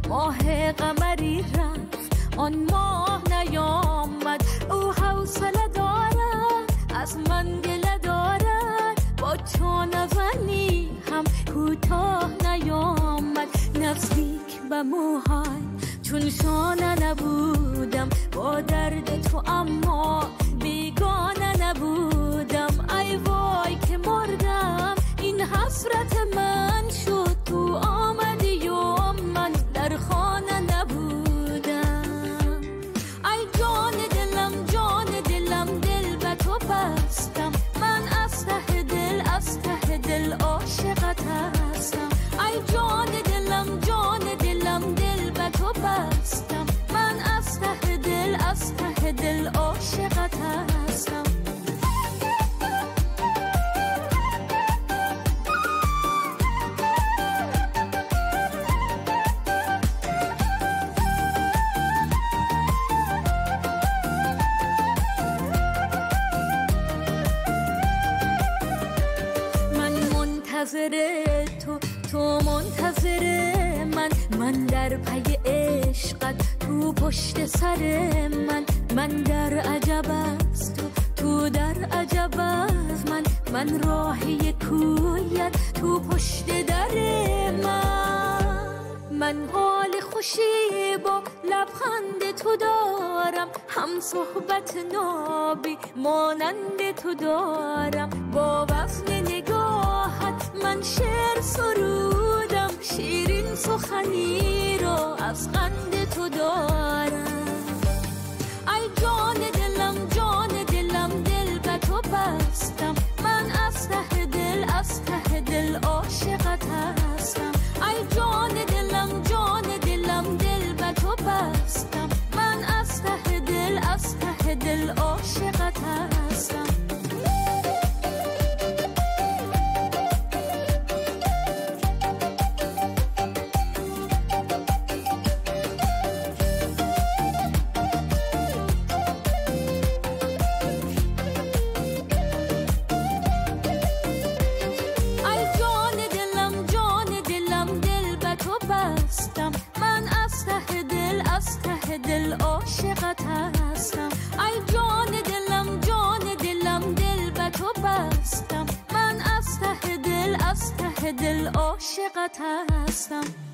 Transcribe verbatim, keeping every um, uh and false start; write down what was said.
ماه قمری رفت آن ماه نیامد. او حوصله دارد از من گله دارد، با تو نزنی هم کوتاه نیامد. نزدیک به موهای چون شانه نبودم، با درد تو اما بیگانه نبودم. ای وای که مردم این حسرت من شد، تو آمدی و من در خانه نبودم. ای جان دلم جان دلم دل به تو بستم، من از ته دل از ته دل عاشقت هستم. ای جان دلم جان دلم دل به تو بستم، من از ته دل از ته دل عاشقت هستم. منتظر تو تو منتظر من، من در پی عشقت تو پشت سر من. من در عجب از تو تو در عجب از من، من راهی کویت تو پشت در من. من حال خوشی با لبخند تو دارم، هم صحبت نابی مانند تو دارم. با وزن نگاهت من شعر سرودم، شیرین سخنی رو از قند تو دارم. ای جان دلم جان دلم دل به تو بستم، من از ته دل از ته دل عاشقت هستم. ای جان دلم جان دلم دل به تو بستم، من از ته دل از ته دل عاشقت هستم. من از ته دل از ته دل عاشقت هستم. ای جان دلم جان دلم دل به تو بستم، من از ته دل از ته دل عاشقت هستم.